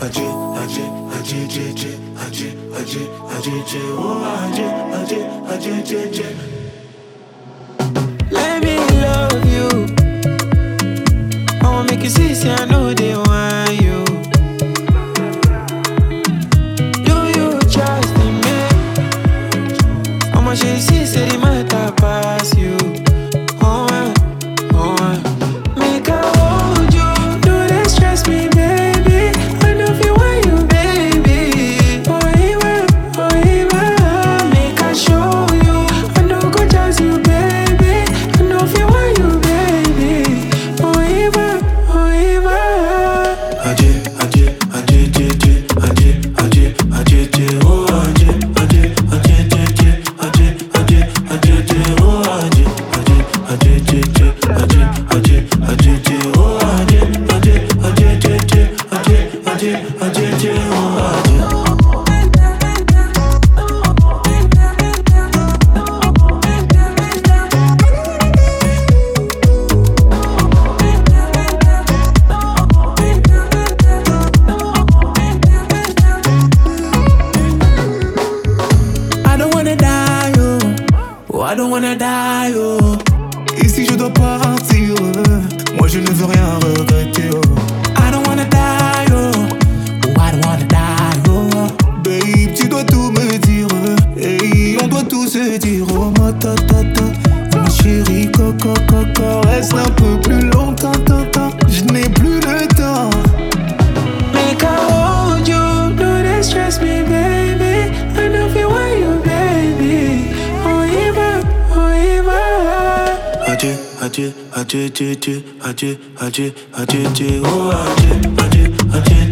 adieu, adieu, adieu, adieu, adieu, adieu, adieu, adieu, oh adieu, adieu, adieu, adieu, adieu. Let me love you. I wanna make you see, say I know they want you. Do you trust in me? How much you see, say the matter pass you. Oh, make I hold you. Do they stress me, baby? I know if you want you, baby. Oh, even, make I show you. I know go just you, baby. I know if you want you, baby. Oh, even. Adieu, adieu, adieu, adieu, adieu, adieu, adieu, adieu, oh adieu, adieu, adieu, adieu, adieu, adieu, adieu, adieu, oh adieu, adieu, adieu, adieu, adieu, adieu, adieu, adieu, oh adieu, adieu, adieu, adieu, adieu, adieu, adieu, adieu, oh adieu. I don't wanna die, oh, I don't wanna die, oh. Et si je dois partir, moi je ne veux rien regretter, oh. I don't wanna die, oh, I don't wanna die, oh. Babe, tu dois tout me dire, hey, on doit tout se dire, oh ma tata, ma chérie, coco, coco, reste un peu plus longtemps, je n'ai plus le temps. Make I hold you. Do they stress me, baby? I know if you want you, baby. Oh, even. Adieu, adieu, adieu, adieu, adieu, adieu, adieu, adieu, oh adieu, adieu, adieu.